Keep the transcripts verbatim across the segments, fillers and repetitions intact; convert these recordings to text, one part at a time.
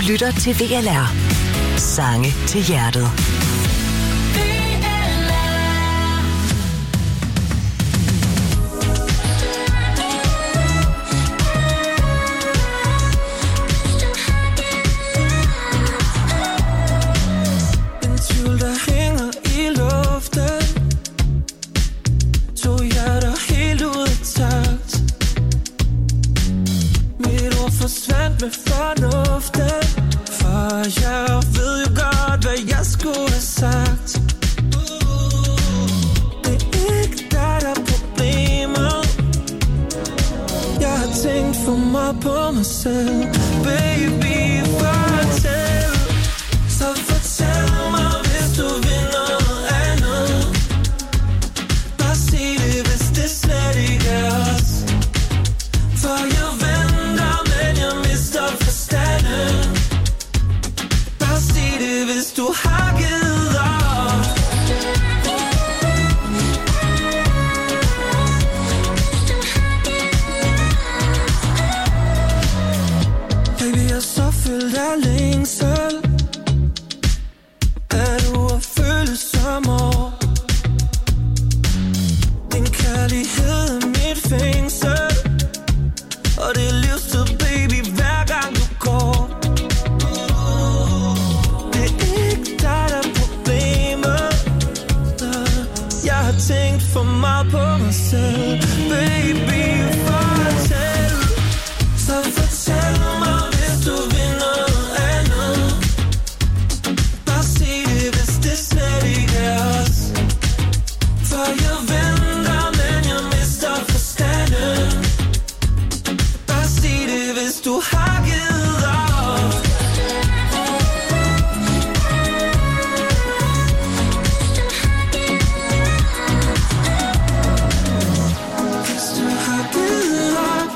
lytter til V L R. Sange til hjertet. Med fornuften, for jeg ved jo godt, hvad jeg skulle have sagt. Det er ikke dig, der er problemet. Jeg har tænkt for meget på mig selv. Baby, fortæl. Så fortæl mig, hvis du vil noget andet. Bare sig det, hvis det slet ikke er os. For jeg venter, men jeg mister forstanden. Bare sig det, hvis du har givet op. Baby, jeg er så fyldt af længsel. Er du at føle som år? Din kærlighed er mit fængsel. Og det er livstid, baby, hver gang du går. Det er ikke dig, der er problemet. Jeg har tænkt for meget på mig selv. Baby, fortæl. Så fortæl mig, hvis du vil noget andet. Bare sig det, hvis det slet ikke er os. For jeg venter, men jeg mister forstanden. Hvis du har givet op. Hvis du har givet op,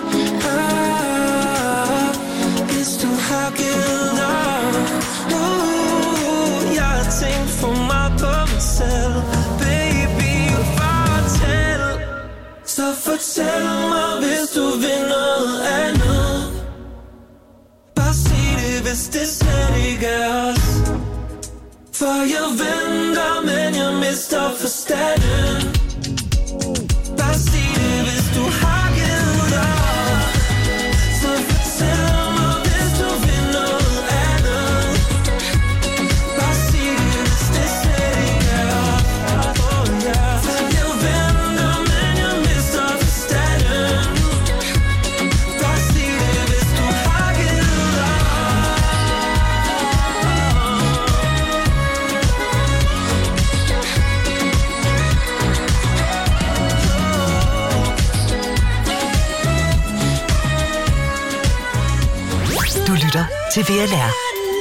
op. Hvis du har givet op, uh, jeg har tænkt for meget på mig selv. Baby, fortæl. Så fortæl mig, hvis du vil noget andet. Hvis det slet ikke er os. For jeg venter, men jeg mister forstanden. Bare sig det, hvis du har givet op. Så fortæl mig, hvis du vil noget andet. Bare sig det, hvis det slet ikke er os. Oh, yeah. For jeg venter, men jeg mister forstanden. Bare sig det, hvis du har givet op. Du lytter til V L R.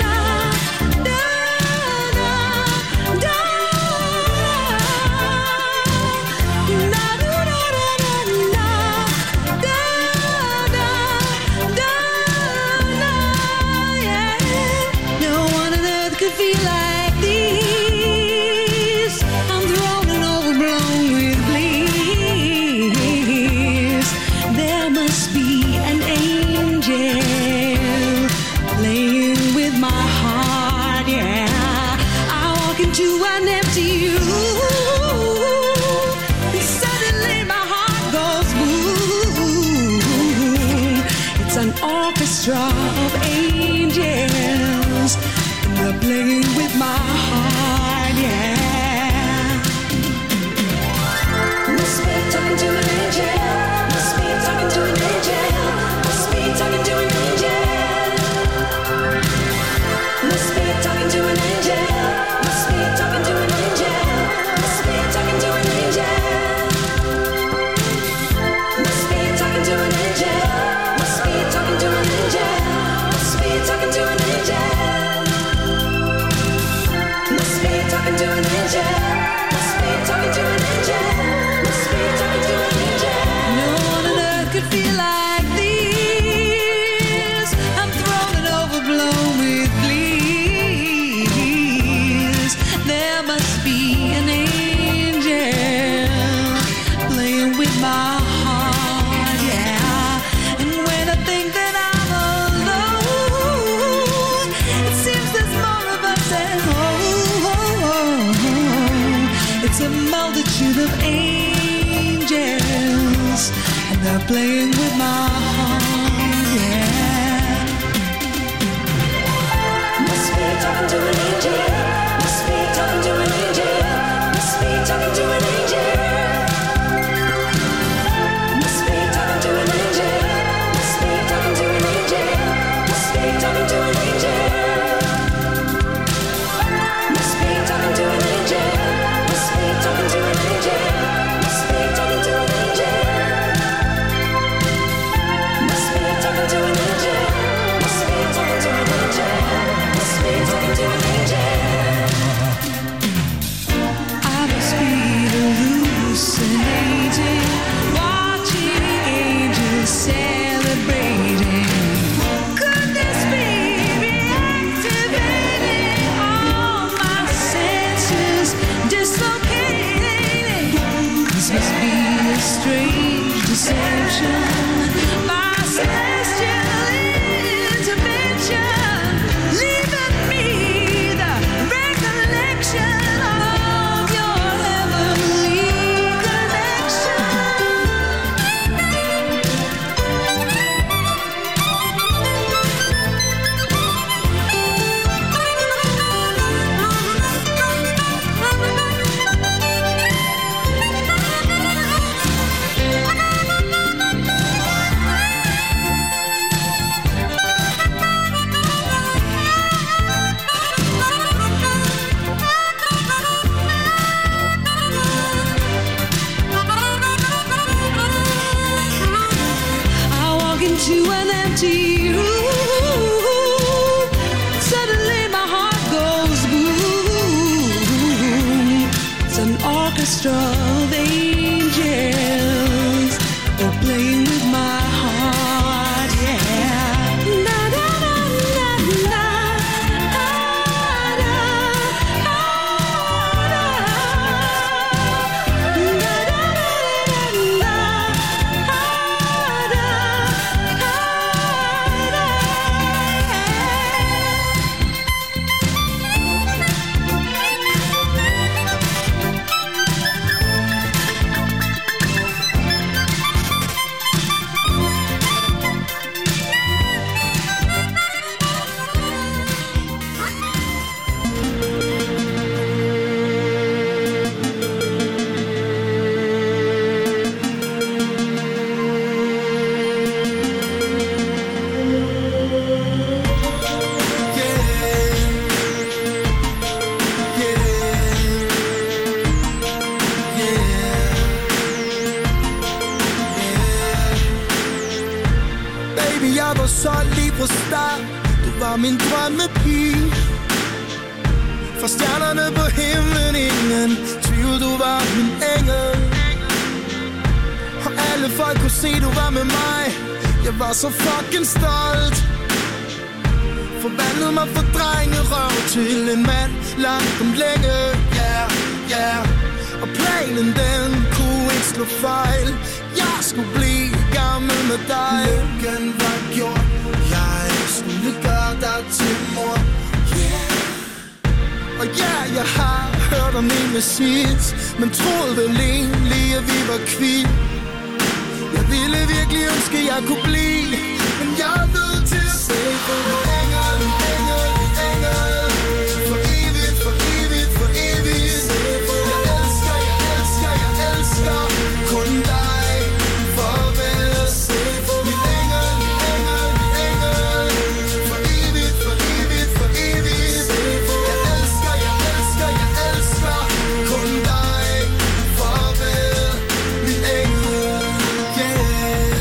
Of angels, and they're playing with my heart, yeah. Must be talking to an angel. Must be talking to an angel. Must be talking to an angel. Must be talking to an angel. Must be talking to an angel. Must be talking to an angel. Must be talking to an angel. Must be talking to an angel. Must be talking to an angel. Must be talking to an angel. senses, and they're playing with my heart, yeah. Must be talking to an angel. Must be talking to an angel. Must be talking to an angel. Must be talking to an angel. Must be talking to an angel. Must be talking to an angel. Must be talking to an angel. Must be talking to an angel. Must be talking to an angel. Must be talking to an angel. Must be talking to an angel. Must be talking to an angel. I must be hallucinating, watching angels celebrating. Could this be reactivating all my senses, dislocating? This must be a strange deception, my celestial intervention, leaving me the recollection of your heavenly connection. I walk into an empty room. Suddenly my heart goes boom. It's an orchestra of angels, all playing with my heart, yeah. Na, na, na, na, na. Ah, na, ah, na. Na, na, na, na, na. Baby, jeg var solgt lige fra start. Du var min drømmepige. Fra stjernerne på himlen, ingen tvivl, du var min engel. Og alle folk kunne se, du var med mig. Jeg var så fucking stolt. Forvandlede mig fra drengerøv til en mand langt om længe. Yeah, yeah. Og planen den kunne ikke slå fejl. Jeg skulle blive gammel med dig. Lykken var gjort. Jeg skulle gøre dig til mor. Yeah. Og ja, jeg har hørt om en med sidst, men troede vel egentlig, at vi var kvitt. Jeg ville virkelig ønske, at jeg kunne blive, men jeg er nødt til at se på en engel, en engel, en engel. For evigt, for evigt, for evigt. Jeg elsker, jeg elsker, jeg elsker kun dig. Farvel, min engel, min engel, min engel. For evigt, for evigt, for evigt. Jeg elsker, jeg elsker, jeg elsker kun dig. Farvel, min engel. Yeah.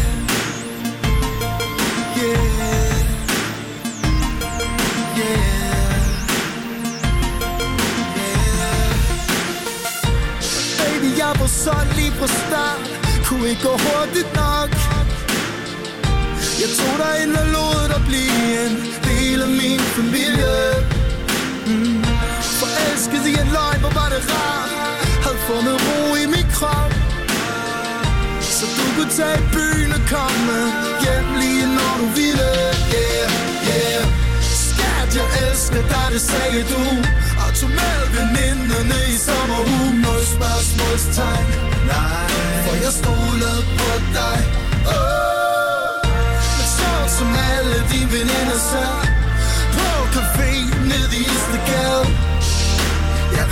Jeg var solgt lige fra start. Kunne ikke gå hurtigt nok. Jeg tog dig ind og lod dig blive en del af min familie. mm. Forelsket i en løgn, hvor var det rart. Havde fundet ro i min krop, så du kunne tage i byen og komme hjem lige når du ville. Yeah, yeah. Skat, jeg elsker dig, det sagde du. Og tog med veninderne i sommerhus. Noget spørgsmålstegn, nej. For jeg stolede på dig.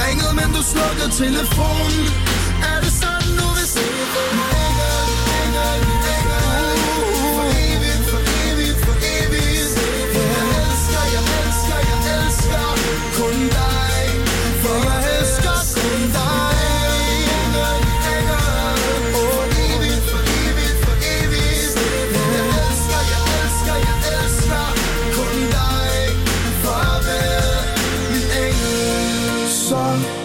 ringede, men du slukkede telefonen. Er det sådan, du vil se på mig? Engel, engel, engel. For evigt, for evigt, for evigt. Jeg elsker, jeg elsker, jeg elsker kun dig. For jeg elsker kun dig. Engel, engel. For evigt, for evigt, for evigt. Jeg elsker, jeg elsker, jeg elsker kun dig. Farvel, min engel. Så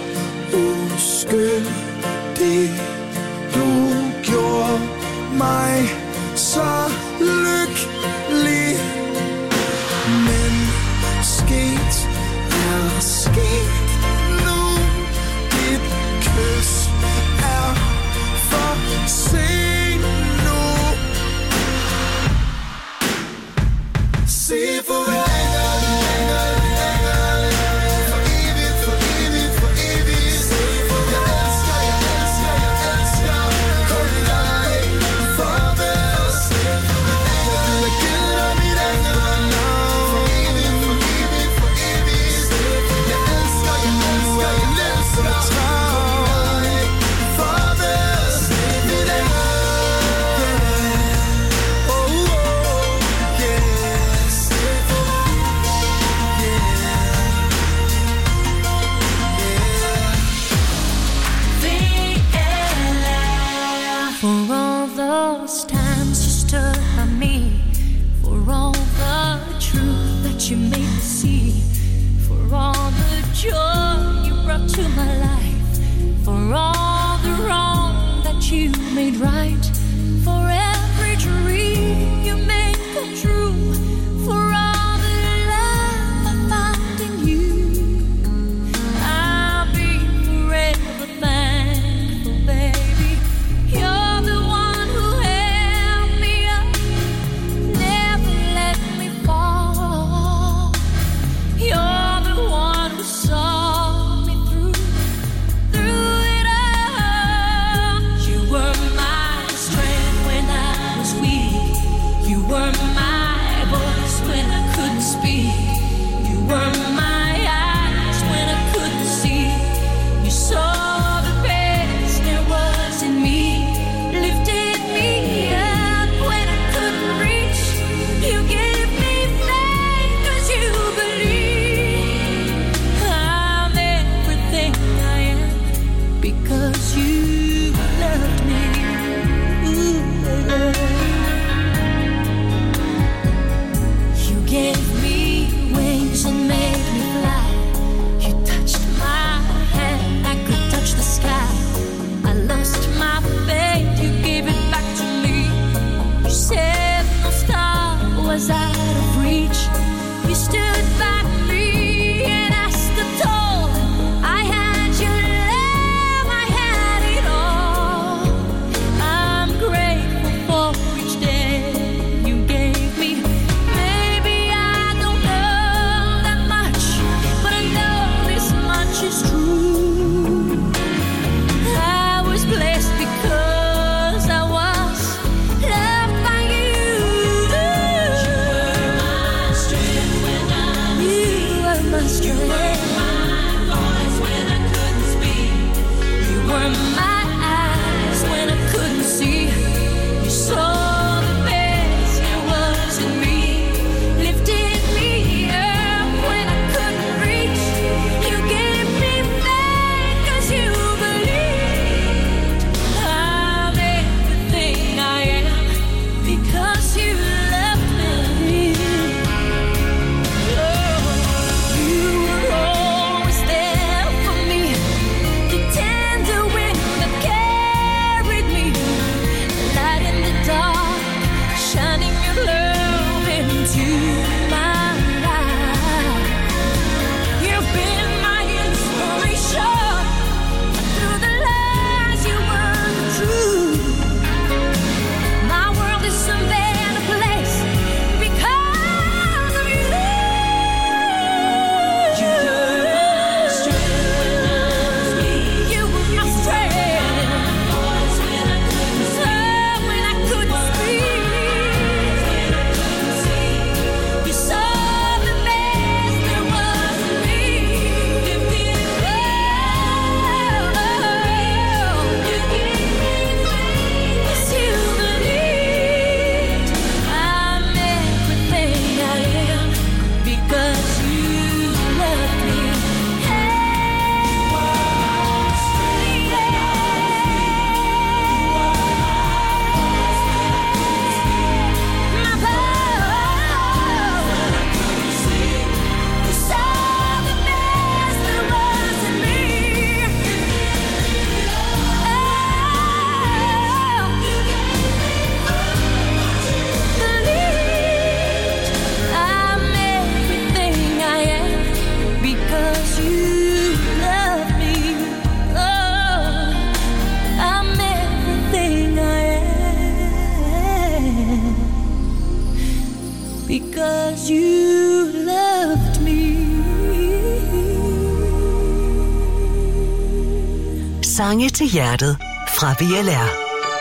uskyldig, du gjorde mig så lykkelig. Men sket er sket nu. Dit kys er for sent nu. Sig farvel. You made me see, for all the joy you brought to my life, for all the wrong that you made right, for every dream you made come true, for all the love I found in you. I'll be forever thankful, baby. You're the one who held me up, never let me fall. You're the one who saw me through, through it all. You were my strength. because you loved me. Sange til hjertet fra V L R.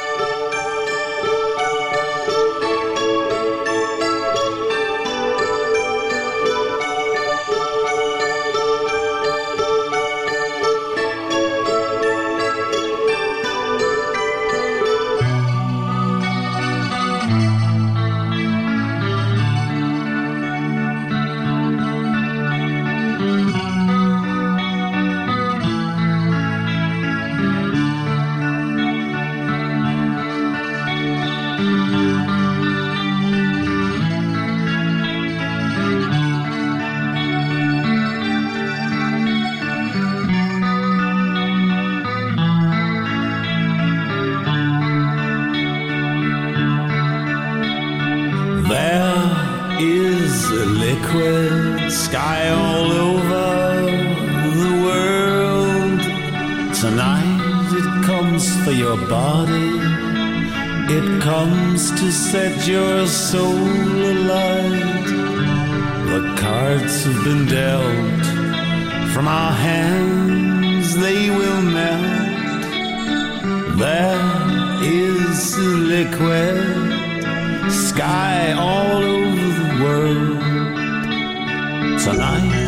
Set your soul alight. The cards have been dealt. From our hands they will melt. There is a liquid sky all over the world tonight.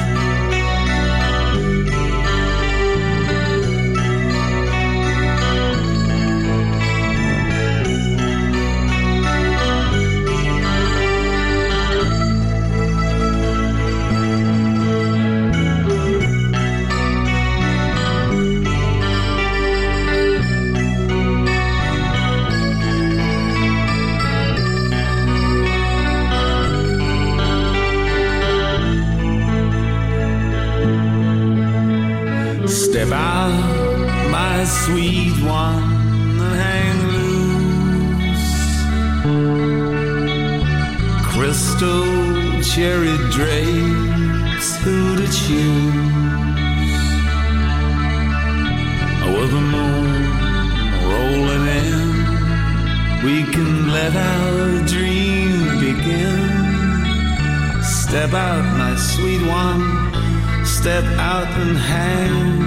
Step out, my sweet one, and hang loose. Crystal cherry drapes, who to choose? With the moon rolling in, we can let our dream begin. Step out, my sweet one, step out and hang.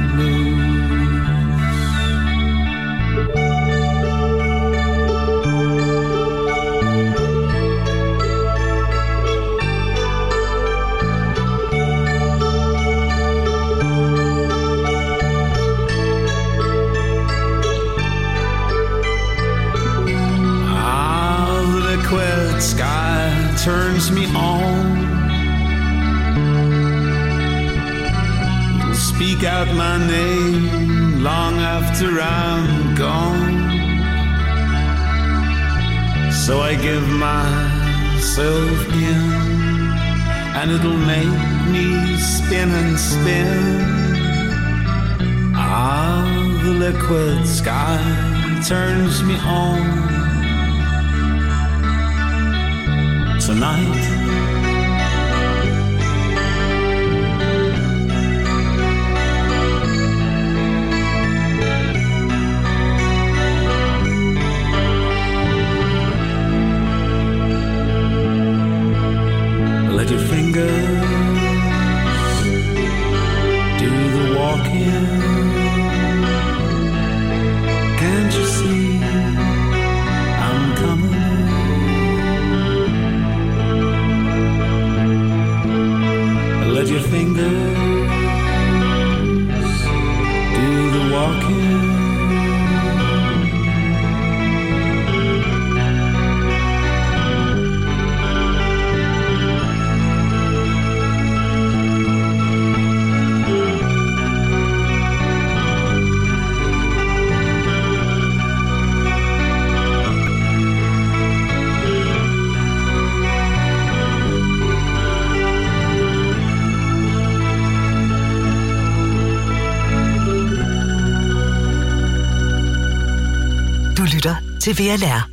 Sky turns me on. It'll speak out my name long after I'm gone. So I give myself in, and it'll make me spin and spin. Ah, the liquid sky turns me on. Tonight, let your fingers do the walking. Can't you see I'm coming? Let your fingers do the walking. Du lytter til V L R.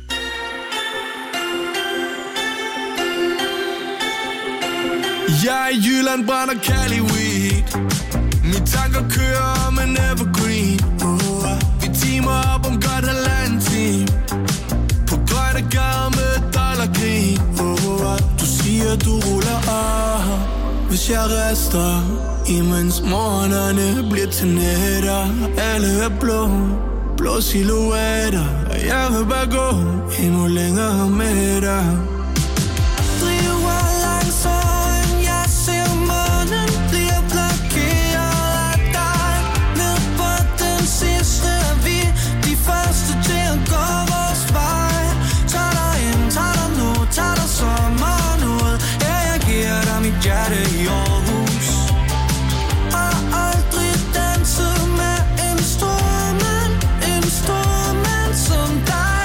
Jeg i Jylland brænder Cali weed. Mine tanker kører med evergreen. Oh, vi teamer op om godt halvanden time. På grønne gader med dollargrin. Oh, du siger du Hvis jeg rester, imens morgenerne bliver til nætter. Alle er blå, blå silhuetter, og jeg vil bare gå endnu længere med dig. Driver langsomt, jeg ser månen bliver blokeret af dig. Ned på den sidste er vi de første til at gå vores vej. Tag dig ind, tag dig nu, tag dig sommeren ud. Ja, jeg giver dig mit hjerte i Aarhus. Og aldrig danset med en stor mand, en stor mand som dig.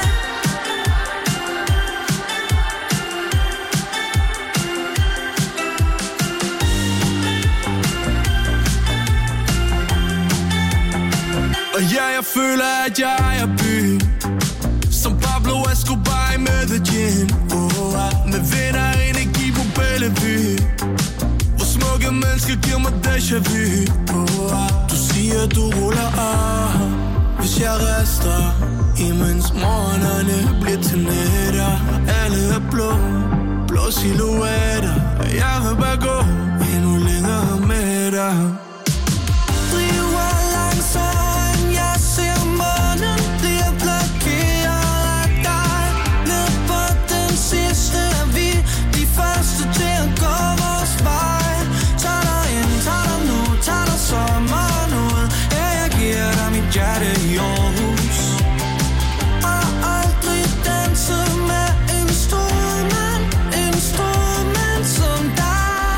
Og ja, jeg føler, at jeg er by som Pablo Escobar i Medellin. Oh, med vind og energi på Bellevue, hvor smukke mennesker giver mig déjà vu. Oh, du siger, du ruller af, hvis jeg rester, imens morgenerne bliver til nætter. Alle er blå, blå silhuetter, og jeg vil bare gå endnu længere med dig. Driver langsomt, jeg ser månen bliver blokeret af dig. Ned på den sidste er vi de første til at gå vores vej. Tag dig ind, tag dig nu, tag dig sommeren ud. Ja, jeg giver dig mit hjerte i Aarhus. Og aldrig danset med en stor mand, en stor mand som dig.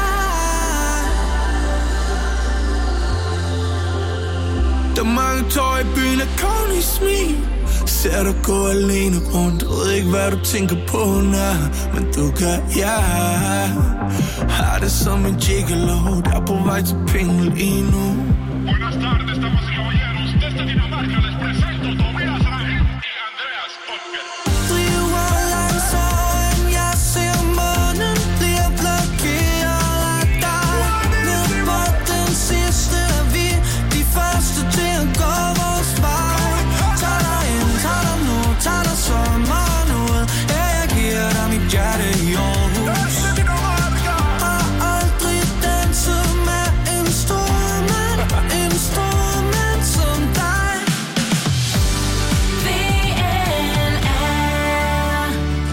Der er mange tår i byen af konge smil. Ser dig gå alene rundt, ved ikke hvad du tænker på, nej. Men du kan, ja. Har det som en gigolo, der er på vej til penge lige nu. Buenas tardes, damas y caballeros. Desde Dinamarca les presento Tobias Rahim y Andreas Ocker. Driver langsomt, jeg ser månen bliver blokeret af dig. Ned på den sidste er vi de første til at gå vores vej. Tag dig ind, tag dig nu, tag dig sommeren ud. Ja, jeg giver dig mit hjerte i Aarhus. Og aldrig danset med en stor mand, en stor mand som dig. V N R.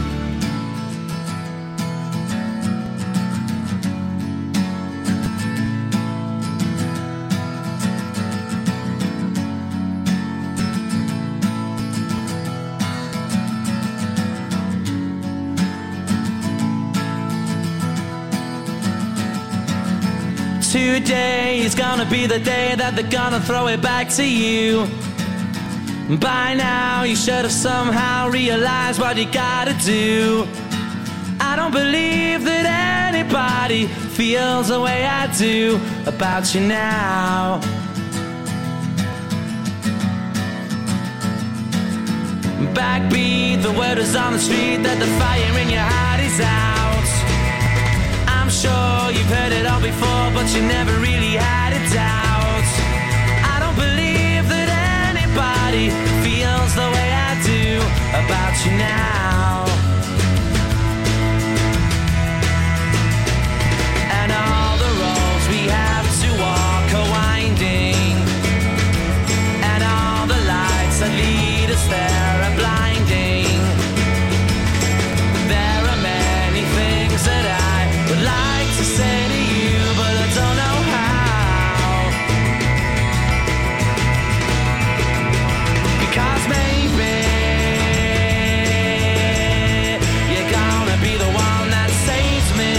Today is gonna be the day that they're gonna throw it back to you. By now you should have somehow realized what you gotta do. I don't believe that anybody feels the way I do about you now. Backbeat, the word is on the street that the fire in your heart is out. I'm sure you've heard it all before, but you never really had a doubt. I don't believe that anybody feels the way I do about you now. And all the roads we have to walk are winding, and all the lights that lead us there are blinding. There are many things that I would like to say to you, but I don't know how. Because maybe you're gonna be the one that saves me.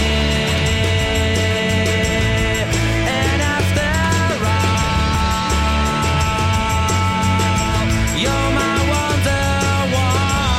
And after all, you're my Wonderwall.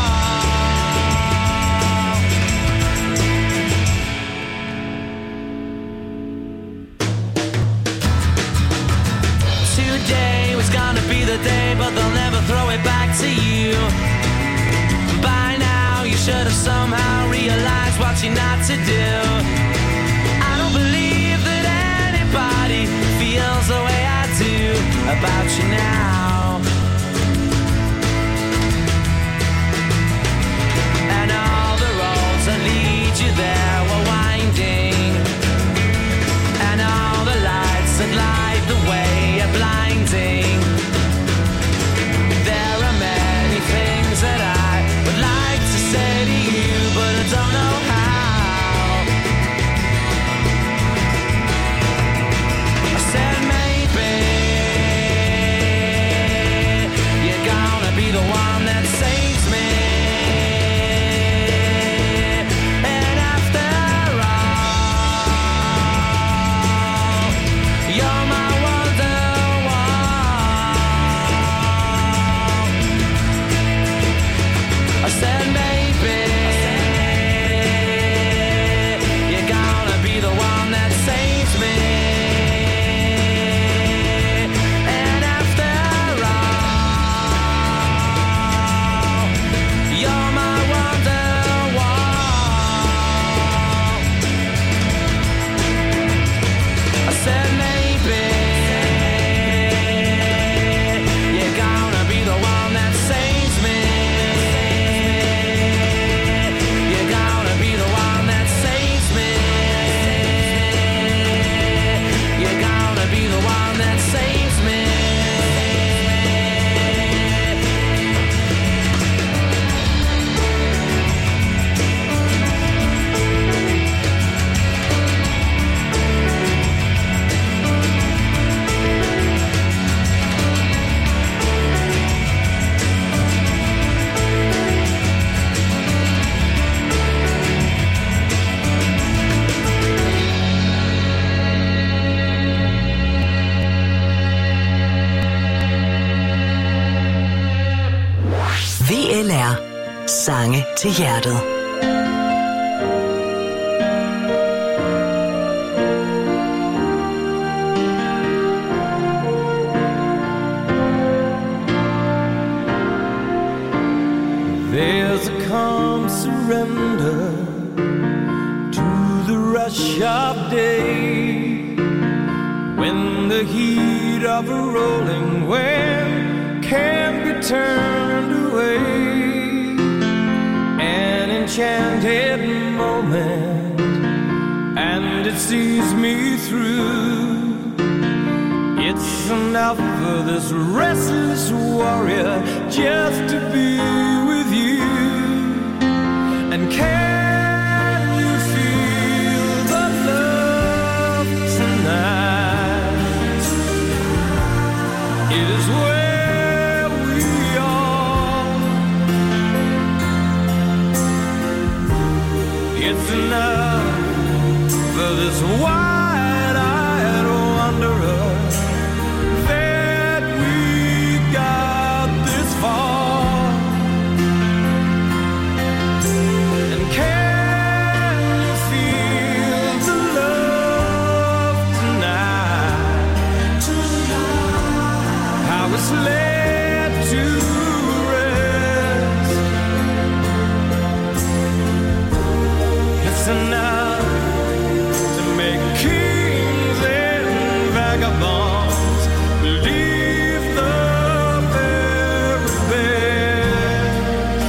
Today was gonna be the day, but they'll never throw it back to you. By now you should have somehow realized what you're not to do. I don't believe that anybody feels the way I do about you now. And all the roads that lead you there were winding, and Sange til hjertet. There's a calm surrender to the rush of day, when the heat of a rolling wave can't be turned away. An enchanted moment, and it sees me through. It's enough for this restless warrior just to be with you. And can you feel the love tonight? It is where we are. It's enough for this wide-eyed wanderer. Led to rest. It's enough to make kings and vagabonds believe the very best.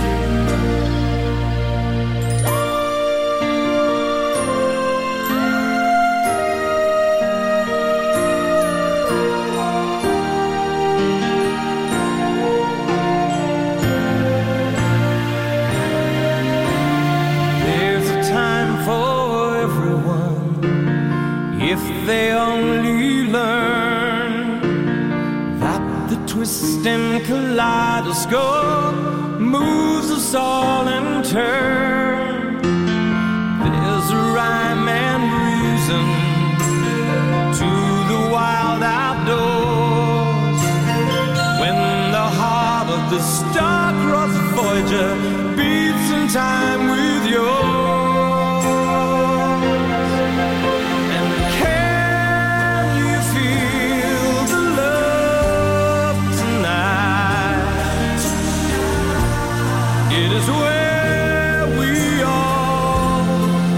If they only learn that the twisting kaleidoscope moves us all in turn. There's a rhyme and reason to the wild outdoors, when the heart of the star-crossed Voyager beats in time with yours. Where we are,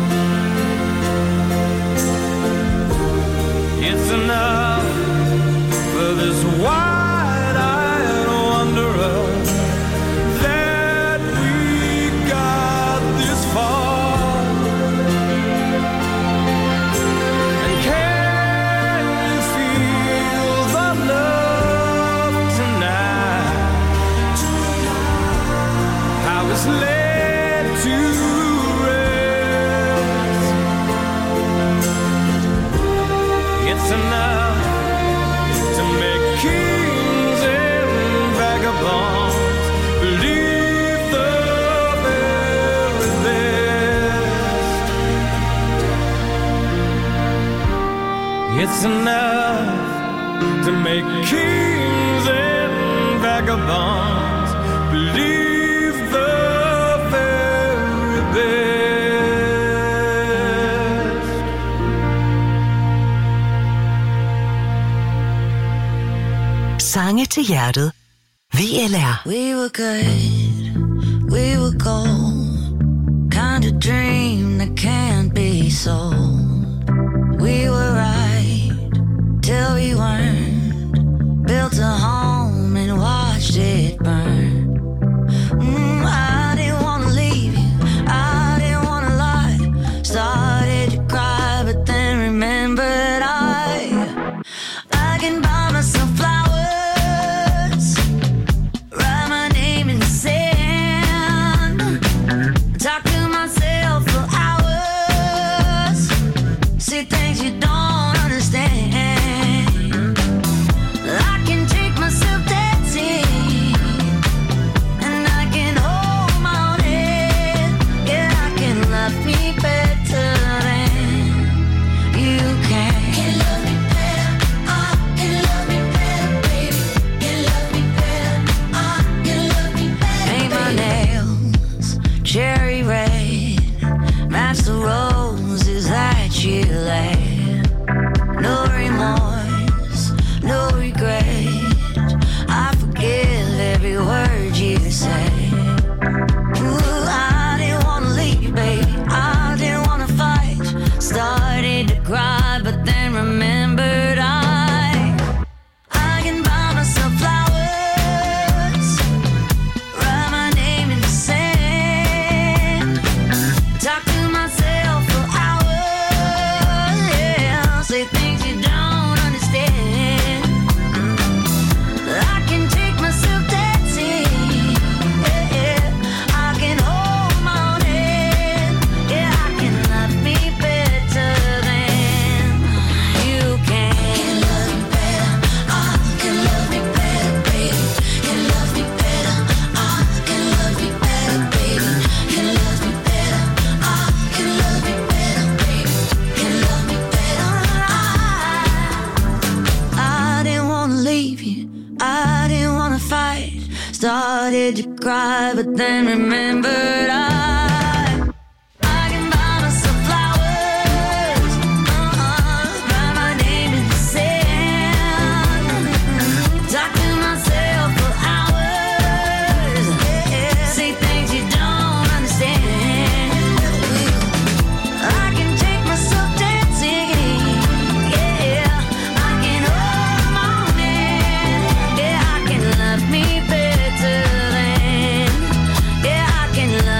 it's enough for this wide-eyed wanderer that we got this far. And can you feel the love tonight? How it's led to rest. It's enough to make kings and vagabonds believe the very best. It's enough to make kings and vagabonds believe the very best. Sange til hjertet. V L R. We were good, we were gold, kind of dream that can't be sold. We were right till we weren't, built a home and watched it burn. Mm, I didn't want to leave you, I didn't want to lie. Started to cry, but then remembered I I can buy myself flowers, write my name in the sand, talk to myself for hours. you left. No remorse, no regret. I forgive every word you say. Ooh, I didn't wanna leave, baby. I didn't wanna fight. Started to cry, but then remembered I I can buy myself flowers, write my name in the sand, talk to myself for hours, yeah, say things you don't understand. I can take myself dancing, yeah, yeah. I can hold my own hand, yeah, I can love me better than you can. Can love me better, I can love me better, baby. Can love me better, I can love me better, baby. Can love me better, I can love me better, baby. Can love me better, I I didn't wanna leave you, I didn't wanna fight. Started to cry, but then remembered I I can buy myself flowers, uh-uh, write my name in the sand, talk to myself for hours, yeah, say things you don't understand. I can take myself dancing, yeah, I can hold my own hand, yeah, I can love me better than, yeah, I can love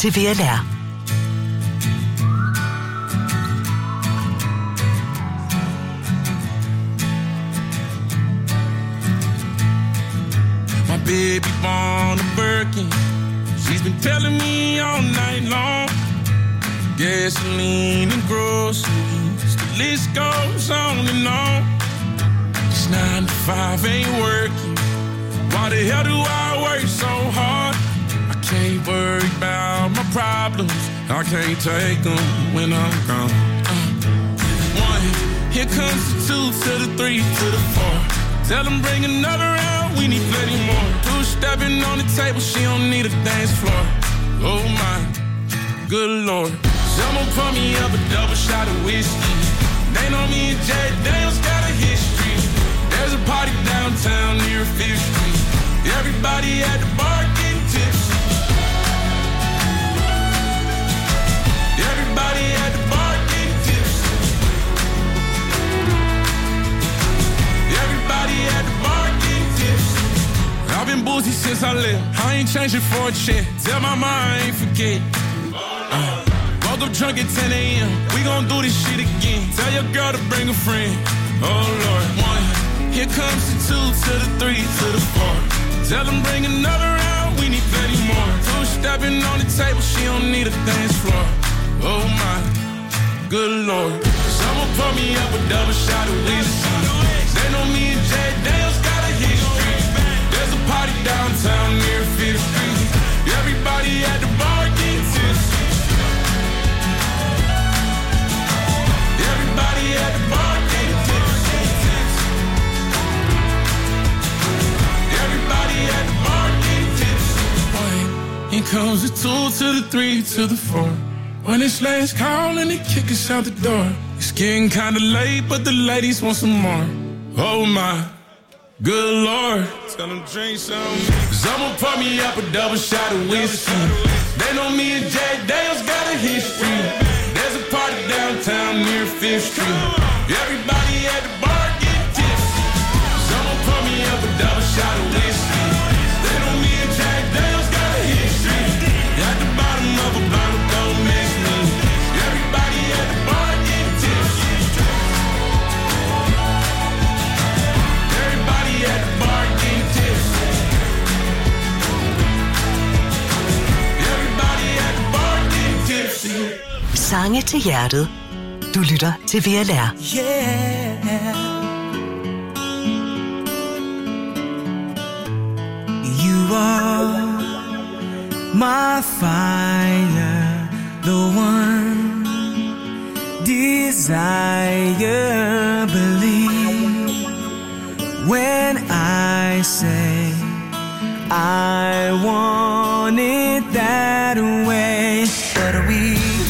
til V L R. My baby born a Birkin. She's been telling me all night long. Gasoline and groceries, the list goes on and on. This nine to five ain't working. Why the hell do I work so hard? I can't worry about my problems. I can't take them when I'm gone. Uh, one, here comes the two to the three to the four. Tell them bring another round, we need plenty more. Two stepping on the table, she don't need a dance floor. Oh my, good Lord. Someone pour me up a double shot of whiskey. They know me and Jay Daniels got a history. There's a party downtown near Fifth Street. Everybody at the bar getting tipsy. Everybody at the bar getting tipsy. Everybody at the bar getting tipsy. I've been boozy since I left. I ain't changing for a check. Tell my mind I ain't forget. Uh. Woke up drunk at ten a.m. We gon' do this shit again. Tell your girl to bring a friend. Oh Lord, one. Here comes the two to the three to the four. Tell them bring another round. We need plenty more. Two stepping on the table. She don't need a dance floor. Oh my, good Lord. Someone pour me up a double shot of whiskey. They know me and Jay Daniels got a history. There's a party downtown near Fifth Street. Everybody at the bar getting tipsy. Everybody at the bar getting tipsy. Everybody at the bar getting tipsy. One, here comes the two to the three to the four. When it's last call and they kick us out the door. It's getting kinda late, but the ladies want some more. Oh my, good Lord. Tell them drink some. Someone pour me up a double shot of whiskey. They know me and Jay Daniels got a history. There's a party downtown near Fifth Street. Everybody at the bar getting tipsy. Someone pour me up a double shot of whiskey. They know me and Jack Daniels got a history. At the bottom of a bottle, don't miss me. Everybody at the bar getting tipsy. Everybody at the bar getting tipsy. Everybody at the bar getting tipsy. Sange til hjertet. Du lytter til V L R. Yeah. You are my fire, the one desire, believe when I say I want it that way. But we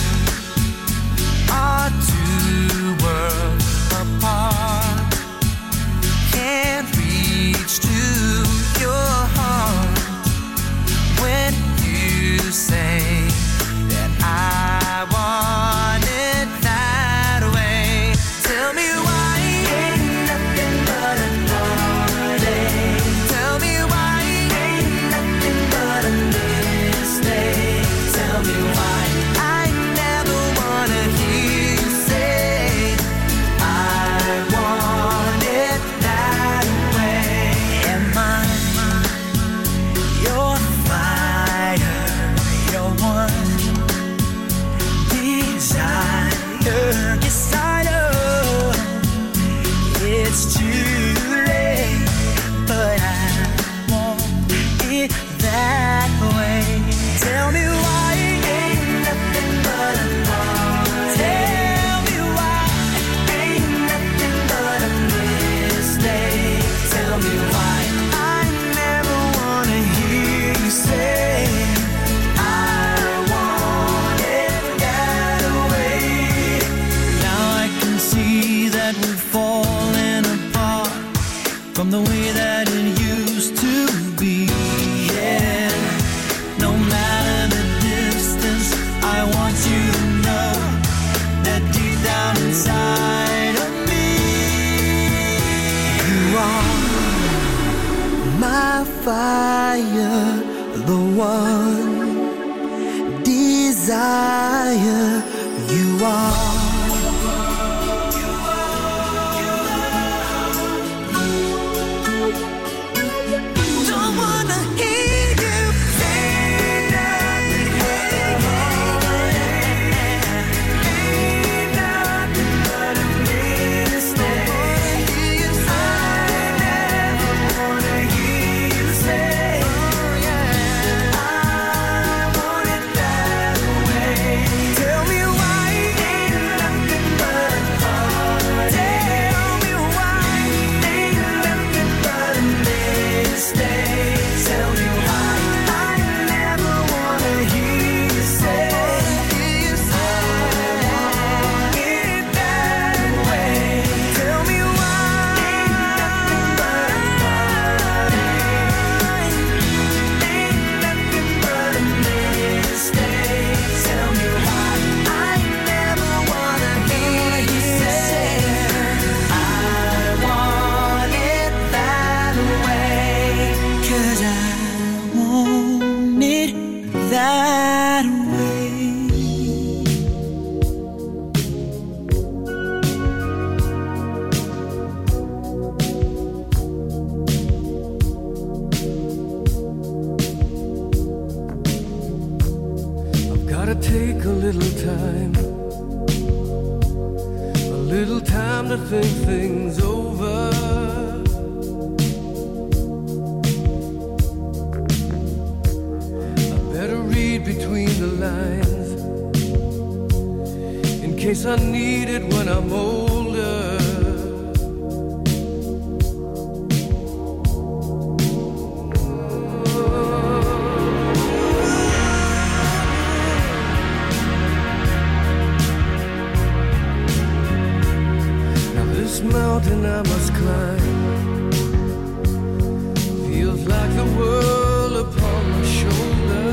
are two worlds apart, can't reach to your heart when you say that I want it that way. Tell me why ain't nothing but a heartache. Tell me why ain't nothing but a mistake. Tell me why I never wanna hear you say I want it that way. Am I your fire, your one desire? Yes, I know it's too late, but I want it that way. Tell me why ain't nothing but a heartache. Tell me why ain't nothing but a mistake. Tell me why I never wanna hear you say I want it that way. Now I can see that we've fallen apart from the way that it used to be. Yeah, no matter the distance, I want you to know that deep down inside of me, you are my fire, the one desire. You are. Don't wanna hear you say nothing, ain't nothing but a mistake. I never wanna hear you say, I want it that way. Tell me why ain't nothing but a heartache. Tell me why ain't nothing but a mistake. Tell me why I never wanna hear you say, I want it that way. Tell me why ain't nothing but a heartache. Ain't nothing but a mistake. Tell me why I never wanna hear you say, I want it that way. 'Cause I want it that way. I've gotta take a little time, a little time to think things over. I better read between the lines in case I need it when I'm older. Now this mountain I must climb feels like the world upon my shoulder.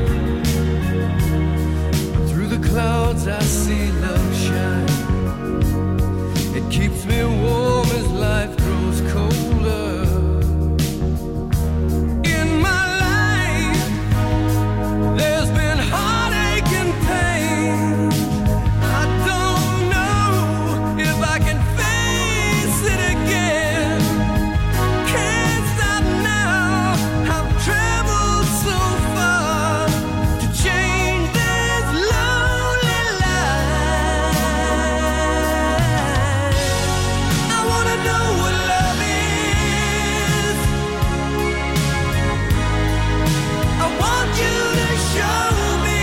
Through the clouds I see love shine. It keeps me warm as life grows colder. In my life there's been heartache and pain. I don't know if I can face it again. Can't stop now. I've traveled so far to change this lonely life. I wanna know what love is. I want you to show me.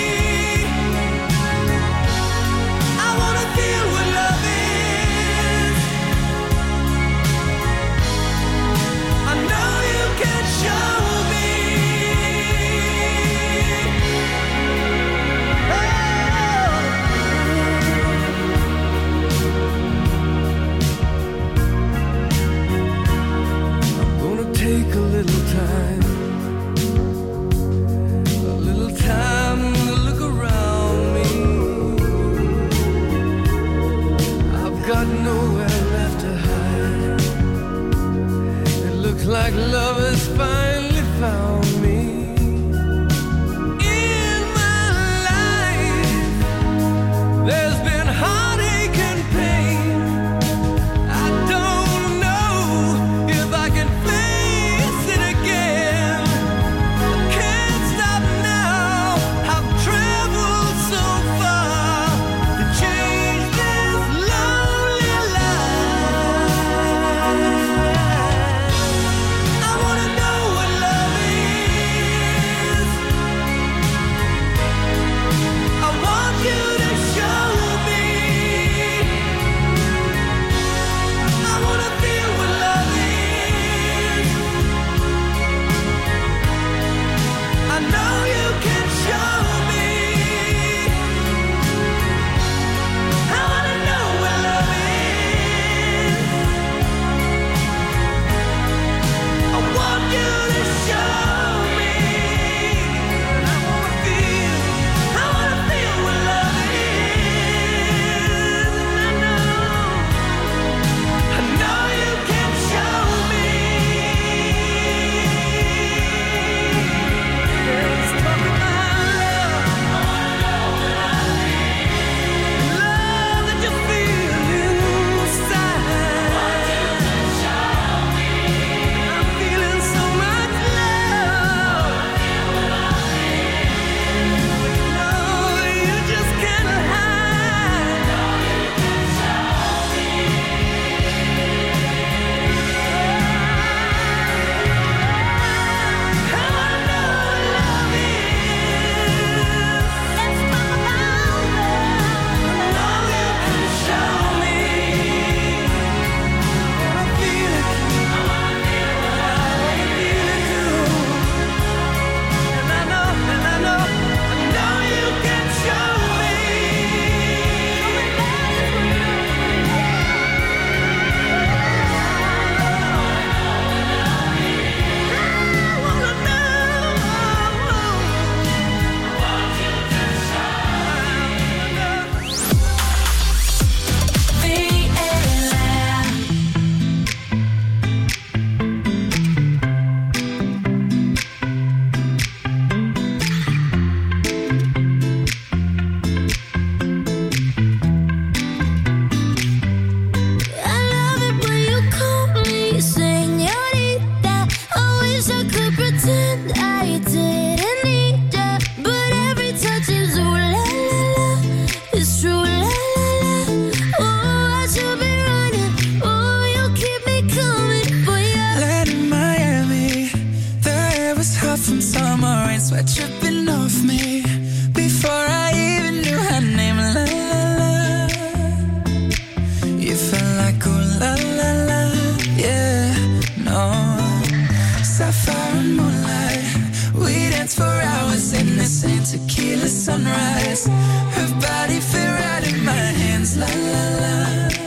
I wanna feel what love is. I know you can show me. I'm gonna take a little time, a little time to look around me. I've got nowhere left to hide. It looks like love has finally found me. In my life there's been heartache and pain. I don't know if I can face it again. I can't stop now. I've traveled so far to change this lonely life. I wanna know what me before I even knew her name. La la la. You felt like oh la la la. Yeah, no. Sapphire and moonlight, we danced for hours in the same tequila sunrise. Her body fit right in my hands. La la la.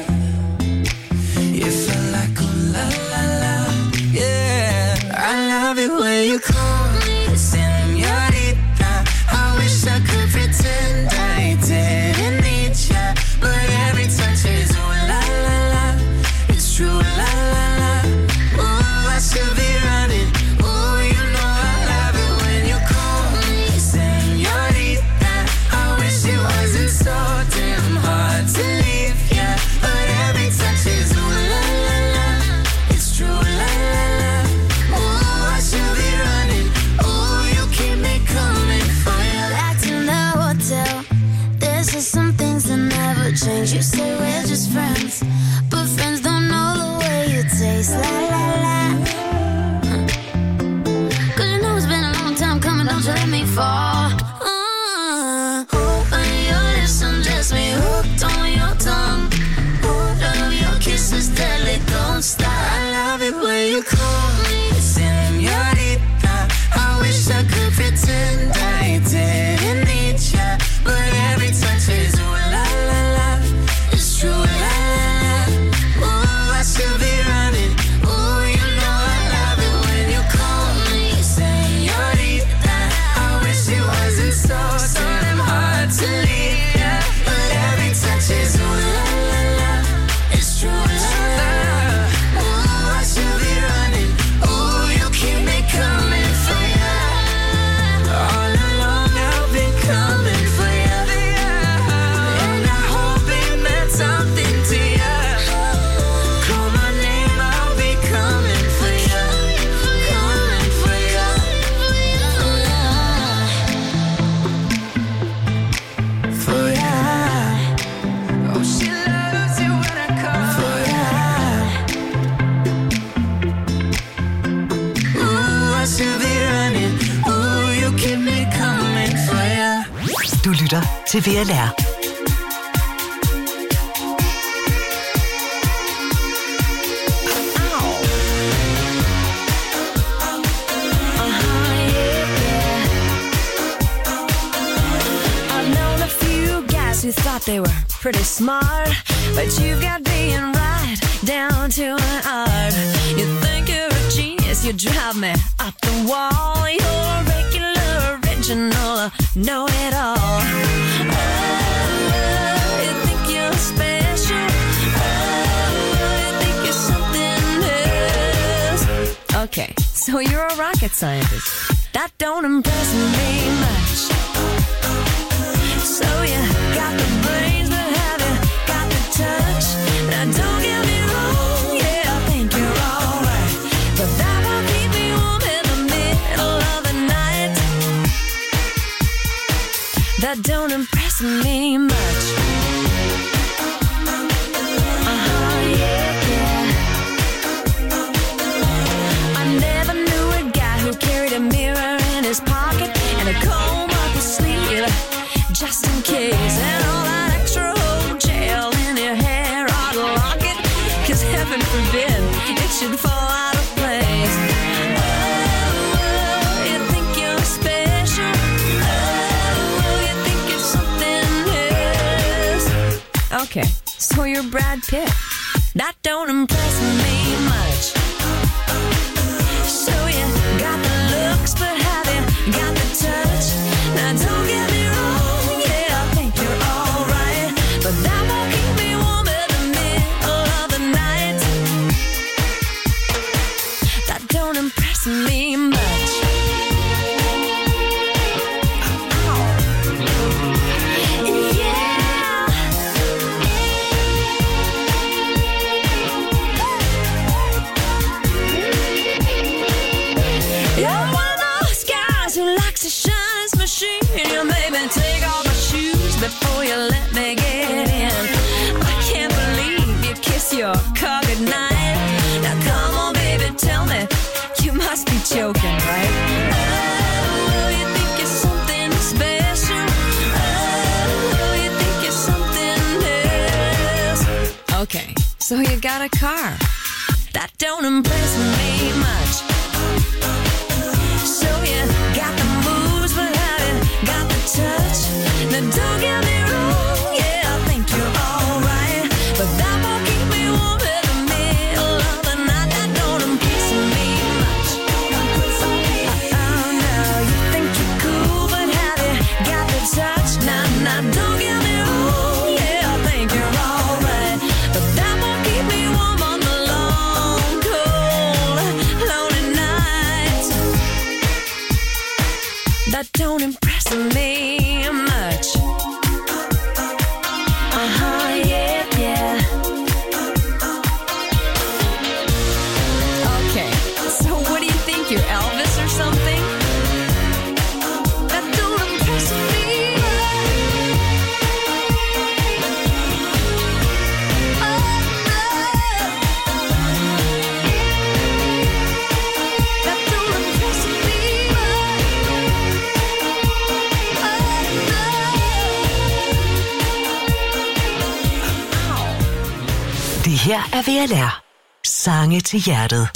You felt like oh la la la. Yeah, I love it when you call me señorita. I wish I could pretend I didn't need ya, but every touch is ooh la la la. It's true la la la. Ooh, I should be running. Ooh, you know I love it when you call me señorita. I wish it wasn't so damn hard to leave ya, but every touch is ooh la la la. It's true la la la. Ooh, I should be running. Ooh, you keep me coming for ya. Back in the hotel, there's just some things that never change. You say we're just friends, but friends don't know the way you taste. La la la. Cause you know it's been a long time coming, don't you let me fall. Uh, open your lips and just me hooked on your tongue. Oh, love your kisses, deadly, don't stop. I love it when you call me señorita. I wish I could pretend I didn't need ya, but every touch is ooh la la la. It's true la la la. Ooh, I should be running. Ooh, you know I love it when you call me señorita. I wish it wasn't so so damn hard to leave ya, but every touch is ooh la la la. It's true la la la. Ooh, I should be running. Ooh, you keep me coming for ya. All along I've been coming for ya, and I hope it meant something to ya. Call my name, I'll be coming for ya, coming for ya. For ya. Oh, she loves you when I call for ya. Ooh, I should be running. Ooh, you keep me coming for ya. Du lytter til V L R. I've known a few guys who thought they were pretty smart, but you've got being right down to an art. You think you're a genius, you drive me up the wall. You're a regular, original, know-it-all. Oh, you think you're special. Oh, you think you're something else. Okay, so you're a rocket scientist. That don't impress me much. So you got the brains, but have you got the touch? Now don't get me wrong, yeah, I think you're alright, but that won't keep me warm in the middle of the night. That don't impress me much. Uh-huh, yeah, yeah. I never knew a guy who carried a mirror in his pocket and a comb up his sleeve, just in case, and all that extra old gel in your hair ought to lock it, cause heaven forbid it should fall out of place. Oh, you think you're special. Oh, you think you're something else. Okay, so you're Brad Pitt. That don't impress me much. So you got the looks, but have you got the touch? Now don't get me wrong, yeah, I think you're alright, but that won't keep me warm in the middle of the night. That don't impress me much. You're one of those guys who likes to shine his machine. You made me take off my shoes before you let me get in. I can't believe you kiss your car goodnight. Now come on, baby, tell me you must be joking. So you got a car. That don't impress me much. So you got the moves, but have you got the touch? Now don't get me wrong, yeah, I think you're alright, but that won't keep me warm in the middle of the night. That don't impress me much. Oh no, you think you're cool, but have you got the touch? Now, now don't get me wrong, yeah, I think you're alright, but that won't keep me warm on the long, cold, lonely nights. That don't impress me much. Uh-huh, yeah, yeah. Okay, so what do you think? You're Elvis or something? That don't impress me much. Oh, no. That don't impress me Det her er V L R. Sange til hjertet.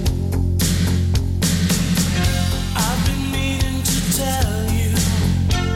I've been meaning to tell you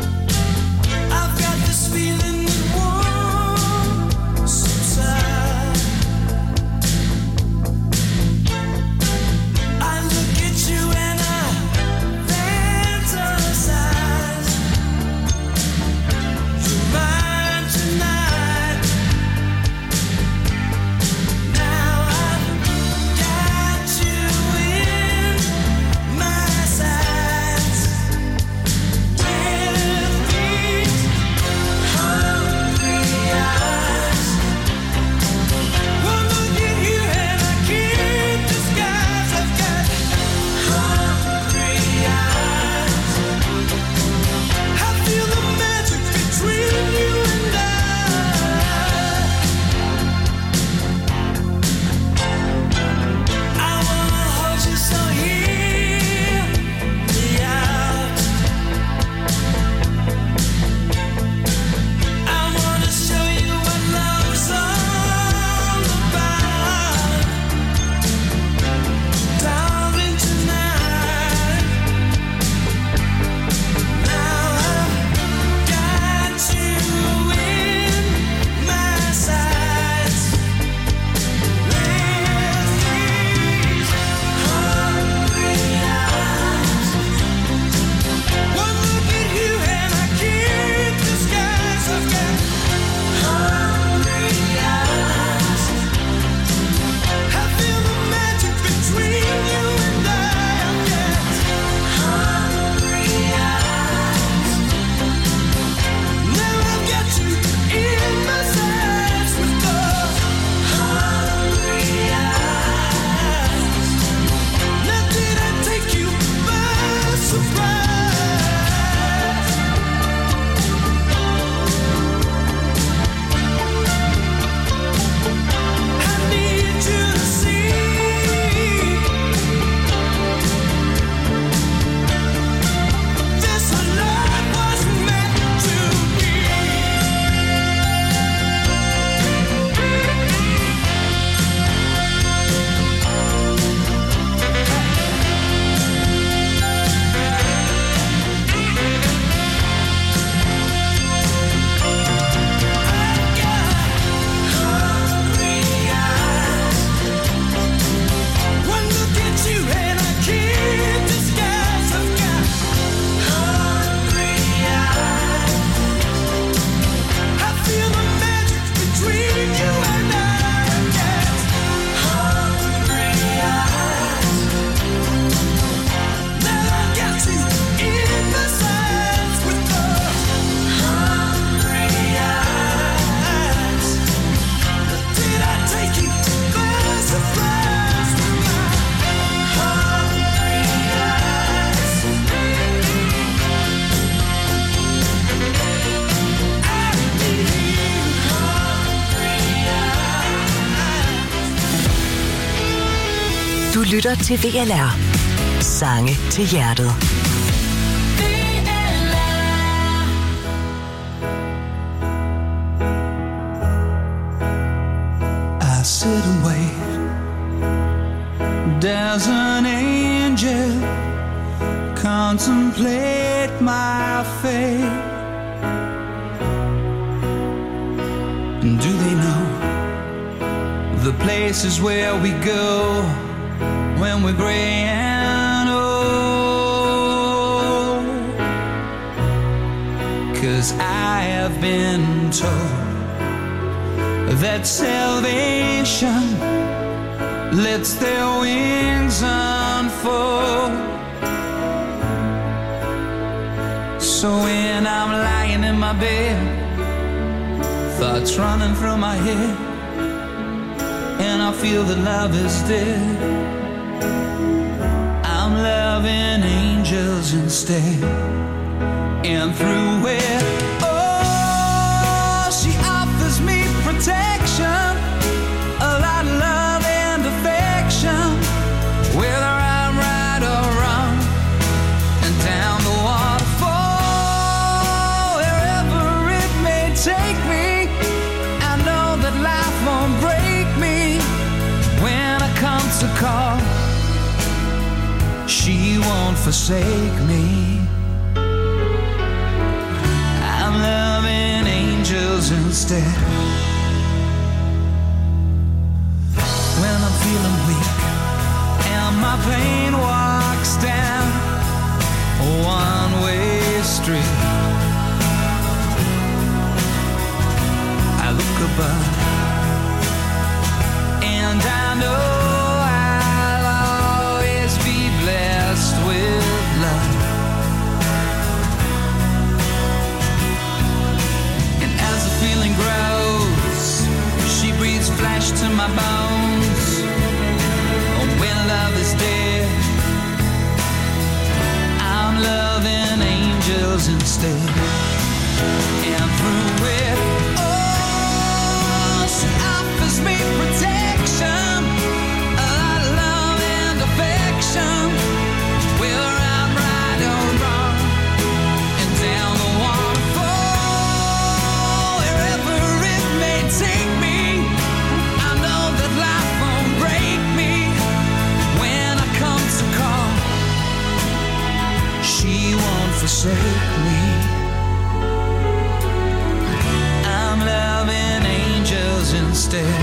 lytter til V L R. Sange til hjertet. I sit and wait. There's an angel contemplate my fate. Do they know the places where we go when we're gray and old? 'Cause I have been told that salvation lets their wings unfold. So when I'm lying in my bed, thoughts running through my head, and I feel that love is dead, I'm loving angels instead. And through it, oh, she offers me protection, a lot of love and affection, whether I'm right or wrong, and down the waterfall, wherever it may take me. I know that life won't break me when I come to call. She won't forsake me. I'm loving angels instead. When I'm feeling weak and my pain walks down a one-way street, I look above and I know I'll always be blessed with love. And as the feeling grows, she breathes flesh to my bones. And when love is dead, I'm loving angels instead. And through it, oh, she offers me protection, a lot of love and affection, whether I'm right or wrong, and down the waterfall, wherever it may take me. I know that life won't break me when I come to call. She won't forsake me. I'm loving angels instead.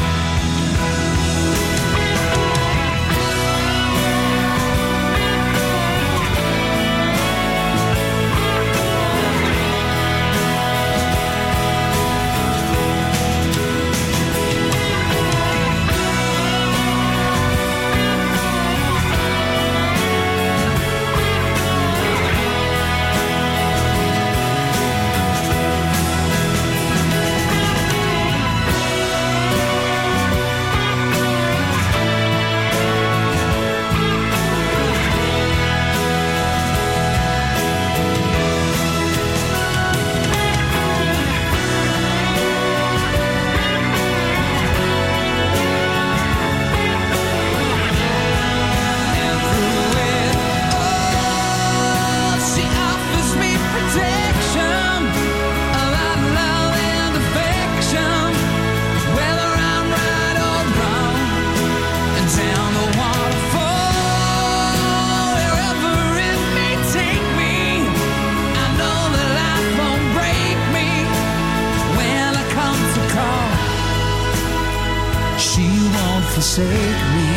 Forsake me.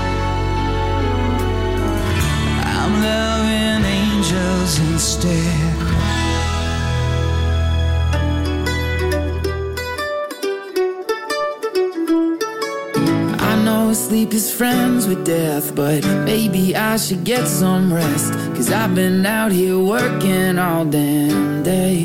I'm loving angels instead. I know sleep is friends with death, but maybe I should get some rest, 'cause I've been out here working all damn day.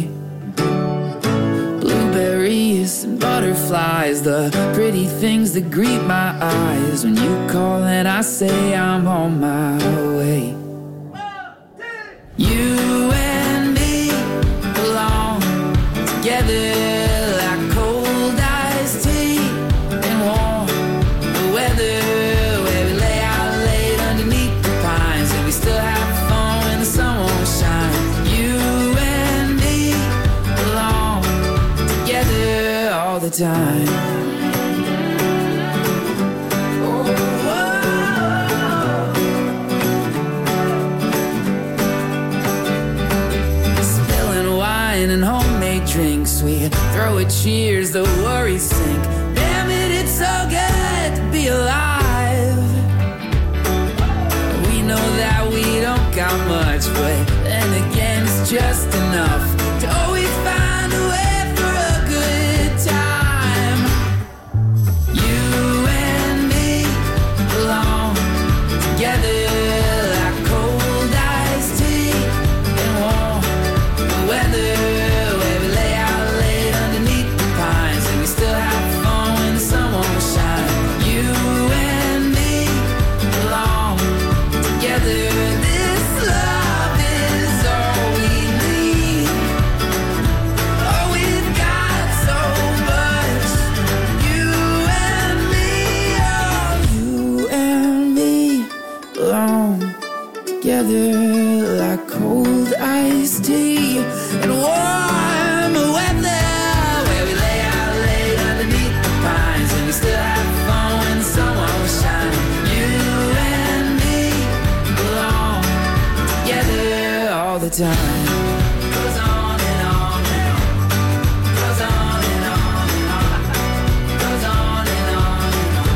Blueberries and butterflies, the pretty things that greet my eyes when you call and I say I'm on my way. You and me belong together like cold iced tea and warm weather, where we lay out late time. And homemade drinks, we throw a cheers, the worries sink. Damn it, it's so good to be alive. We know that we don't got much, but then again it's just enough to always find a way for a good time. You and me belong together like cold iced tea and warm weather. Together like cold iced tea and warm weather, where we lay out late underneath the pines and we still have fun when the sun won't shine. You and me belong together all the time. Goes on and on and on, goes on and on and on, goes on and on and on.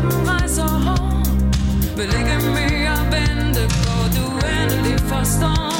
Vil ikke mere vente på, du endelig forstår.